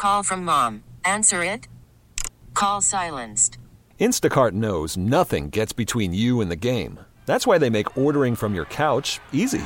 call from mom. Answer it. Call silenced. Instacart knows nothing gets between you and the game. That's why they make ordering from your couch easy.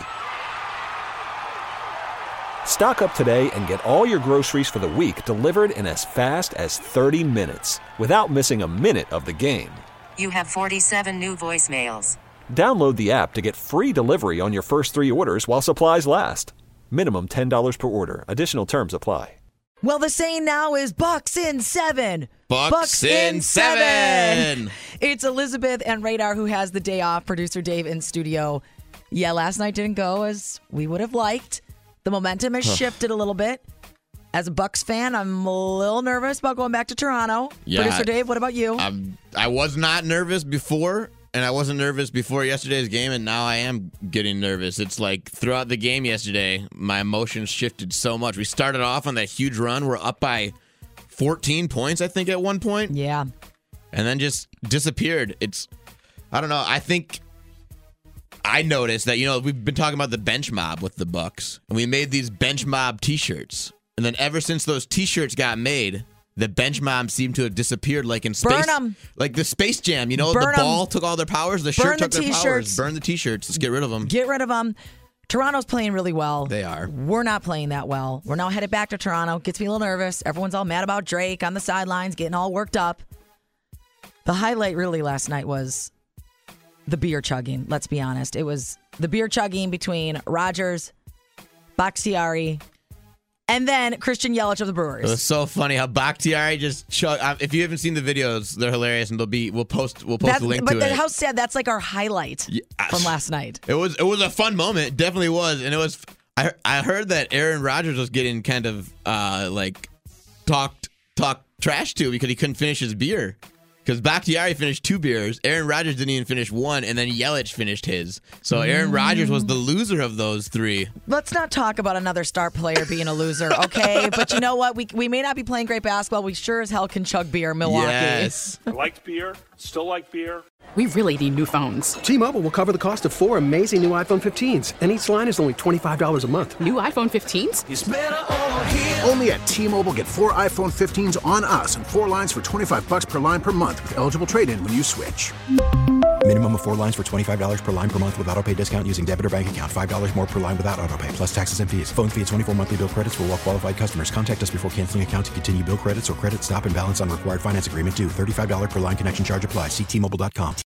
Stock up today and get all your groceries for the week delivered in as fast as 30 minutes without missing a minute of the game. You have 47 new voicemails. Download the app to get free delivery on your first 3 orders while supplies last. Minimum $10 per order. Additional terms apply. Well, the saying now is Bucks in 7. Bucks in 7. It's Elizabeth and Radar who has the day off. Producer Dave in studio. Yeah, last night didn't go as we would have liked. The momentum has shifted a little bit. As a Bucks fan, I'm a little nervous about going back to Toronto. Yeah, Producer Dave, what about you? I was not nervous before, and I wasn't nervous before yesterday's game, and now I am getting nervous. It's like throughout the game yesterday, my emotions shifted so much. We started off on that huge run. We're up by 14 points, I think, at one point. Yeah. And then just disappeared. I don't know. I think I noticed that, we've been talking about the bench mob with the Bucks, and we made these bench mob t-shirts. And then ever since those t-shirts got made, the bench mob seemed to have disappeared, like in space. Burn them. Like the Space Jam, the ball took all their powers, the shirt took their powers. Burn the t-shirts. Let's get rid of them. Get rid of them. Toronto's playing really well. They are. We're not playing that well. We're now headed back to Toronto. Gets me a little nervous. Everyone's all mad about Drake on the sidelines, getting all worked up. The highlight really last night was the beer chugging. Let's be honest. It was the beer chugging between Rogers, Bakhtiari, and then Christian Yelich of the Brewers. It was so funny how Bakhtiari just chugged. If you haven't seen the videos, they're hilarious, and we'll post a link to it. But how sad! That's like our highlight from last night. It was a fun moment. It definitely was, and it was. I heard that Aaron Rodgers was getting kind of talked trash to because he couldn't finish his beer. Because Bakhtiari finished 2 beers, Aaron Rodgers didn't even finish 1, and then Yelich finished his. So Aaron Rodgers was the loser of those 3. Let's not talk about another star player being a loser, okay? But you know what? We may not be playing great basketball. We sure as hell can chug beer, Milwaukee. Yes. I liked beer. Still like beer. We really need new phones. T-Mobile will cover the cost of 4 amazing new iPhone 15s, and each line is only $25 a month. New iPhone 15s? It's better over here. Only at T-Mobile, get 4 iPhone 15s on us and 4 lines for $25 per line per month with eligible trade-in when you switch. Minimum of 4 lines for $25 per line per month with autopay discount using debit or bank account. $5 more per line without autopay, plus taxes and fees. Phone fee at 24 monthly bill credits for well-qualified customers. Contact us before canceling account to continue bill credits or credit stop and balance on required finance agreement due. $35 per line connection charge applies. See T-Mobile.com.